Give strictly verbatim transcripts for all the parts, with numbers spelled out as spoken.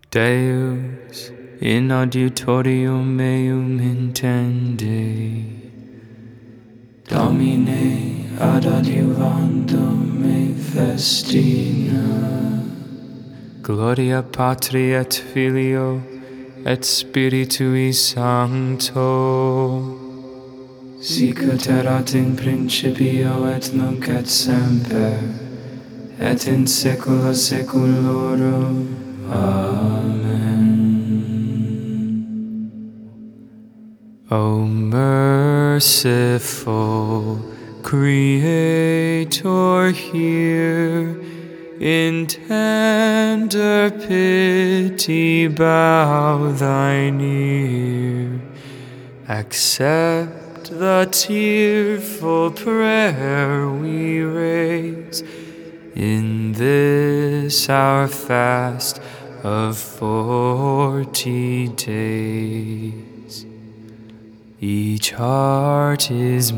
Deus in auditorium meum intende, Domine ad adiuvandum me festina. Gloria Patri et Filio et Spiritui Sancto, sicut erat in principio et nunc et semper, et in saecula saeculorum. Amen. O merciful Creator, hear, in tender pity bow thine ear. Accept the tearful prayer we raise in this our fast of forty days. Each heart is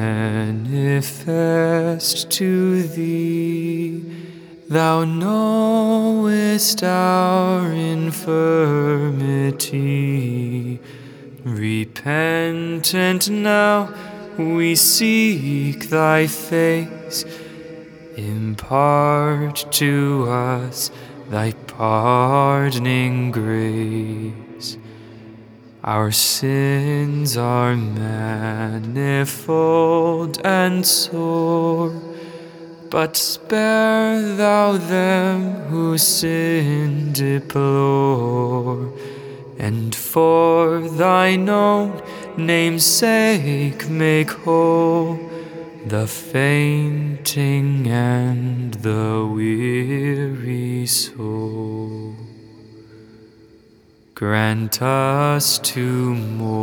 manifest to thee. Thou knowest our infirmity. Repentant now we seek thy face. Impart to us thy pardoning grace. Our sins are manifold and sore, but spare thou them who sin deplore, and for thine own name's sake make whole the fainting and the weary soul. Grant us to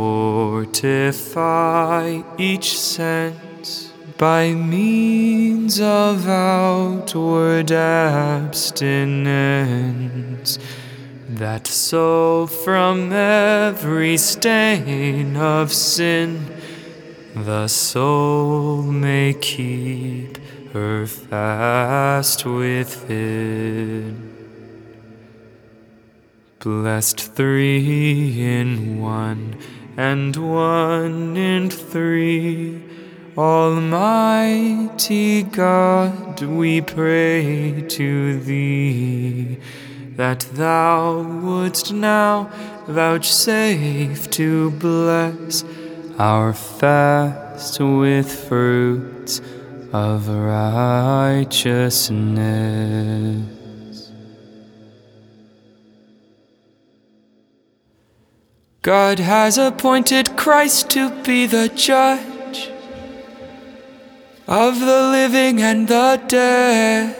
mortify each sense by means of outward abstinence, that so from every stain of sin the soul may keep her fast within. Blessed three in one, and one in three, Almighty God, we pray to thee, that thou wouldst now vouchsafe to bless our fast with fruits of righteousness. God has appointed Christ to be the judge of the living and the dead.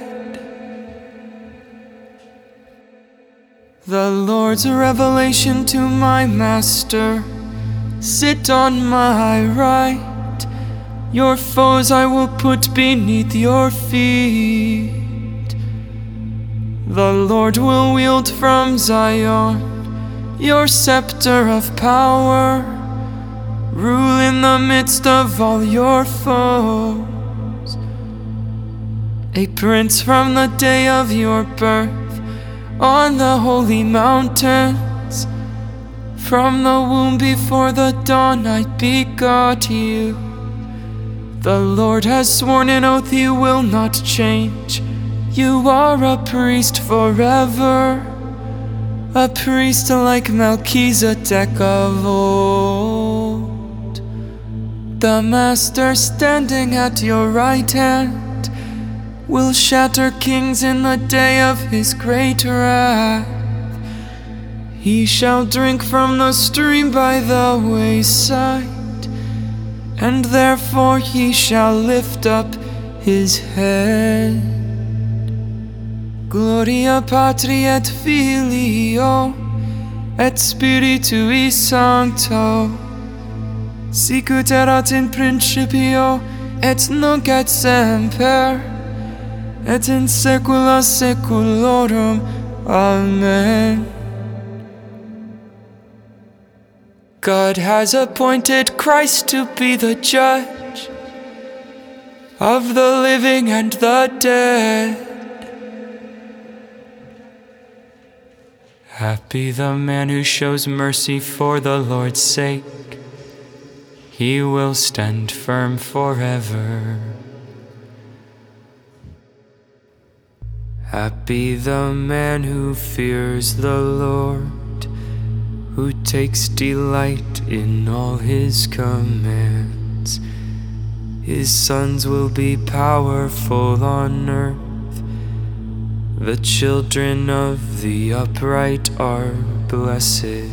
The Lord's revelation to my master: sit on my right, your foes I will put beneath your feet. The Lord will wield from Zion your scepter of power, rule in the midst of all your foes. A prince from the day of your birth on the holy mountains, from the womb before the dawn I begot you. The Lord has sworn an oath he will not change. You are a priest forever, a priest like Melchizedek of old. The Master standing at your right hand will shatter kings in the day of his great wrath. He shall drink from the stream by the wayside, and therefore he shall lift up his head. Gloria Patri et Filio et Spiritui Sancto, sicut erat in principio et nunc et semper, et in saecula saeculorum. Amen. God has appointed Christ to be the judge of the living and the dead. Happy the man who shows mercy for the Lord's sake. He will stand firm forever. Happy the man who fears the Lord, who takes delight in all his commands. His sons will be powerful on earth. The children of the upright are blessed.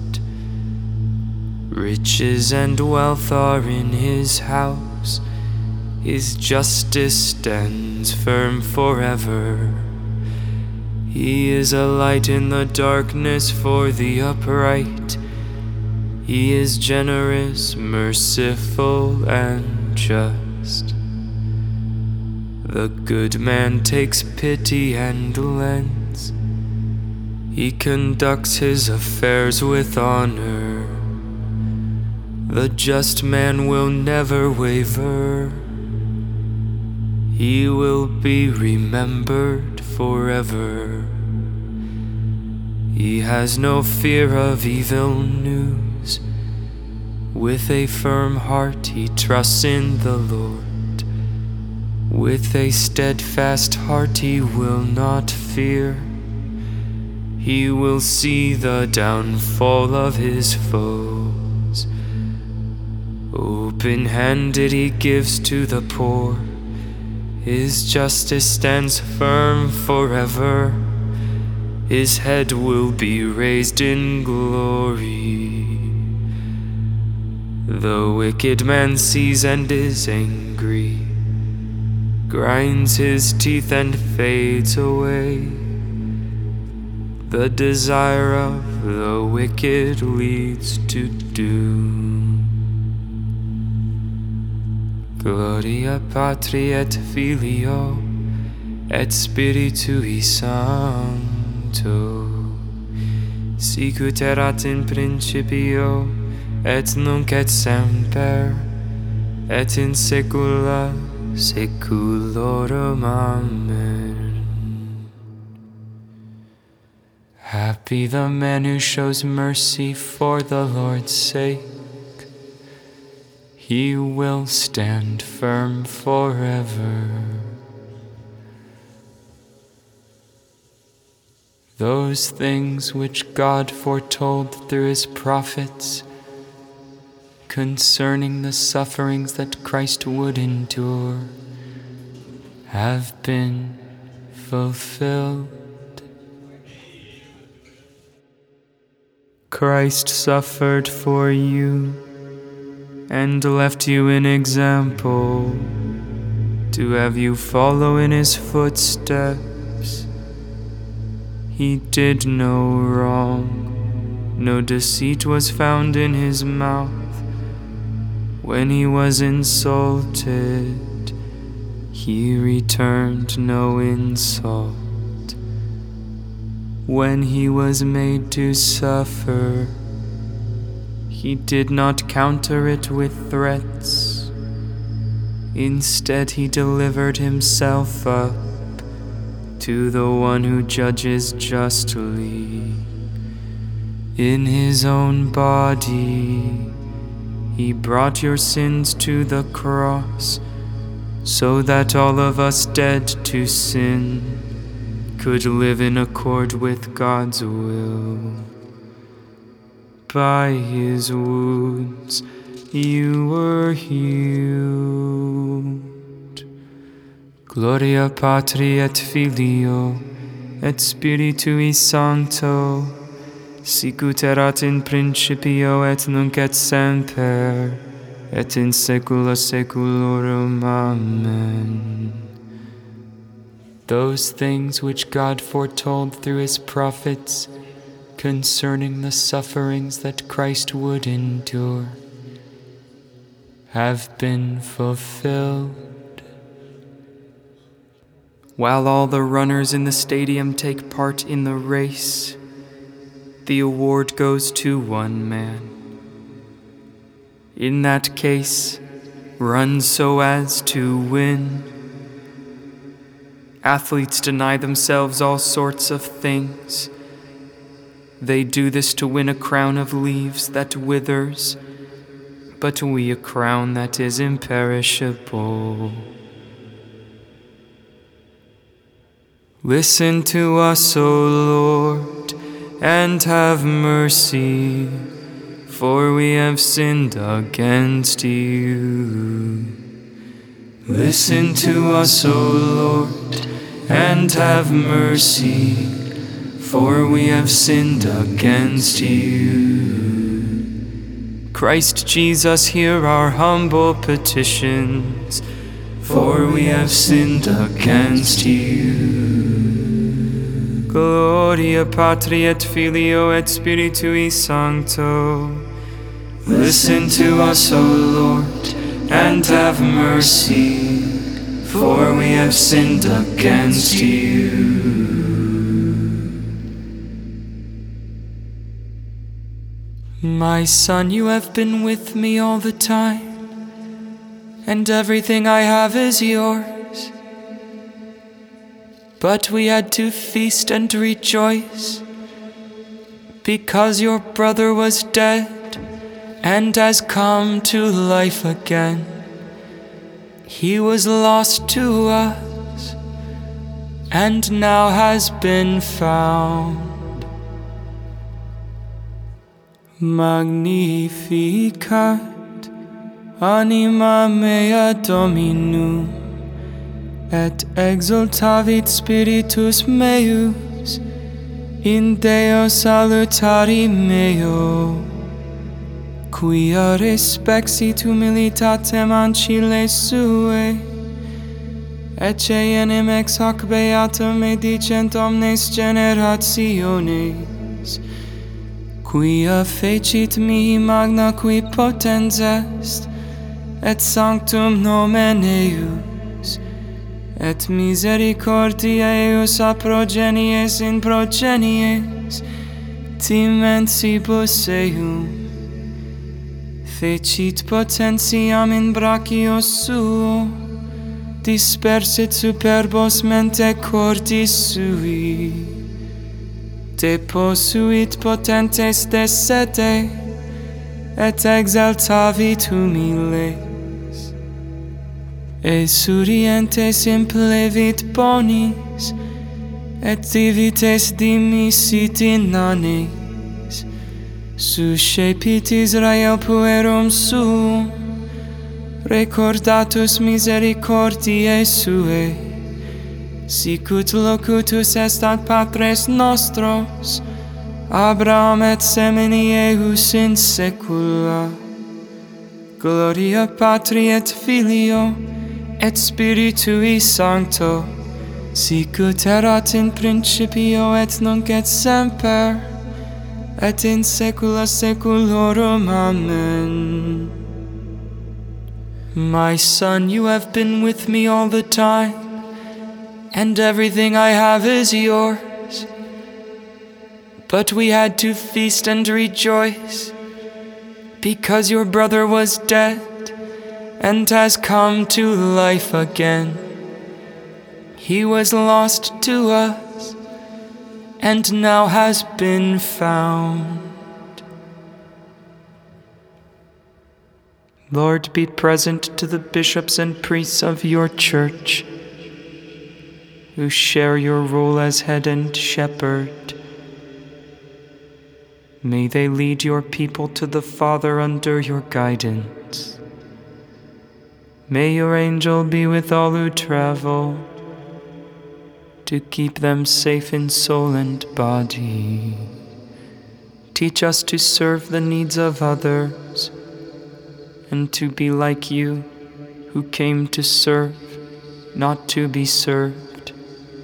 Riches and wealth are in his house. His justice stands firm forever. He is a light in the darkness for the upright. He is generous, merciful, and just. The good man takes pity and lends. He conducts his affairs with honor. The just man will never waver. He will be remembered forever. He has no fear of evil news. With a firm heart he trusts in the Lord. With a steadfast heart he will not fear. He will see the downfall of his foes. Open-handed he gives to the poor. His justice stands firm forever. His head will be raised in glory. The wicked man sees and is angry, grinds his teeth and fades away. The desire of the wicked leads to doom. Gloria Patri et Filio et Spiritui Sancto, sicut erat in principio et nunc et semper et in saecula saeculorum. Amen. Happy the man who shows mercy for the Lord's sake. He will stand firm forever. Those things which God foretold through his prophets concerning the sufferings that Christ would endure have been fulfilled. Christ suffered for you and left you an example to have you follow in his footsteps. He did no wrong, no deceit was found in his mouth. When he was insulted, he returned no insult. When he was made to suffer, he did not counter it with threats. Instead, he delivered himself up to the one who judges justly. In his own body, he brought your sins to the cross, so that all of us dead to sin could live in accord with God's will. By his wounds you were healed. Gloria Patri et Filio et Spiritui Sancto, sicut erat in principio et nunc et semper et in saecula saeculorum. Amen. Those things which God foretold through his prophets concerning the sufferings that Christ would endure have been fulfilled. While all the runners in the stadium take part in the race, the award goes to one man. In that case, run so as to win. Athletes deny themselves all sorts of things. They do this to win a crown of leaves that withers, but we a crown that is imperishable. Listen to us, O Lord, and have mercy, for we have sinned against you. Listen to us, O Lord, and have mercy, for we have sinned against you. Christ Jesus, hear our humble petitions, for we have sinned against you. Gloria Patri et Filio et Spiritui Sancto. Listen to us, O Lord, and have mercy, for we have sinned against you. My son, you have been with me all the time, and everything I have is yours. But we had to feast and rejoice, because your brother was dead and has come to life again. He was lost to us, and now has been found. Magnificat anima mea Dominum, et exultavit spiritus meus in Deo salutari meo, quia respexit humilitatem ancile sue, ecce enim ex hoc beatum edicent omnes generationes, quia fecit mihi magna qui potens est, et sanctum nomen eius, et misericordia eius a progenies in progenies, timensibus eum, fecit potentiam in brachio suo, dispersit superbos mente cordis sui, deposuit potentes de sede, et exaltavit humiles, esurientes implevit bonis, et divites dimisit inanes, suscepit Israel puerum suum, recordatus misericordiae suae, sicut locutus est ad patres nostros, Abraham et semini eius in saecula. Gloria Patri et Filio et Spiritui Sancto, sicut erat in principio et nunc et semper, et in saecula saeculorum. Amen. My son, you have been with me all the time, and everything I have is yours. But we had to feast and rejoice, because your brother was dead and has come to life again. He was lost to us, and now has been found. Lord, be present to the bishops and priests of your church, who share your role as head and shepherd. May they lead your people to the Father under your guidance. May your angel be with all who travel, to keep them safe in soul and body. Teach us to serve the needs of others, and to be like you, who came to serve, not to be served.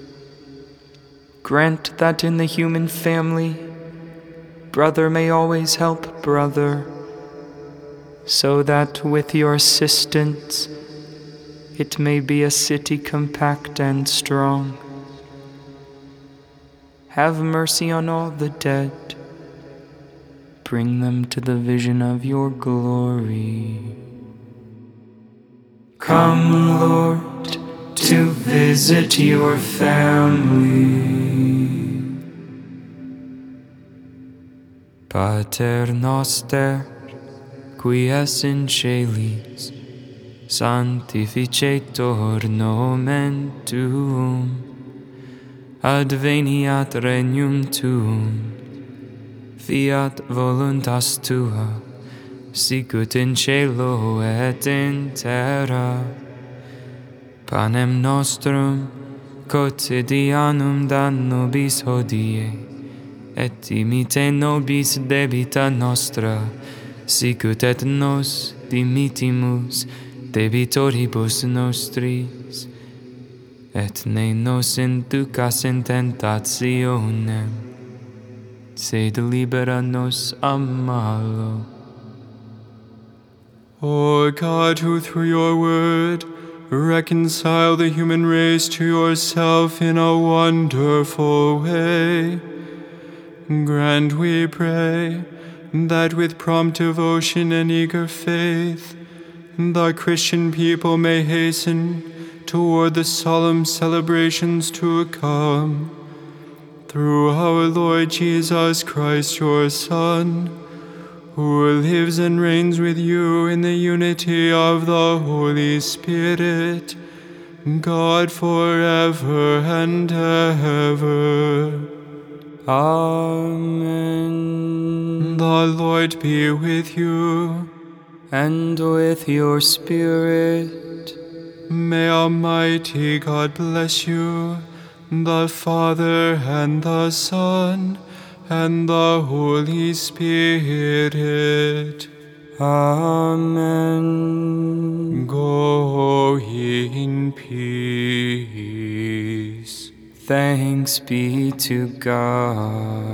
Grant that in the human family, brother may always help brother, so that with your assistance, it may be a city compact and strong. Have mercy on all the dead. Bring them to the vision of your glory. Come, Lord, to visit your family. Pater noster, qui es in celis, sanctificetur nomen tuum, adveniat regnum tuum, fiat voluntas tua, sicut in cielo et in terra. Panem nostrum quotidianum da nobis hodie, et dimite nobis debita nostra, sicut et nos dimitimus debitoribus nostris, et ne nos inducas in tentationem, sed libera nos a malo. O God, who through your word reconcile the human race to yourself in a wonderful way, grant, we pray, that with prompt devotion and eager faith, the Christian people may hasten toward the solemn celebrations to come. Through our Lord Jesus Christ, your Son, who lives and reigns with you in the unity of the Holy Spirit, God forever and ever. Amen. The Lord be with you. And with your spirit. May Almighty God bless you, the Father and the Son, and the Holy Spirit. Amen. Go in peace. Thanks be to God.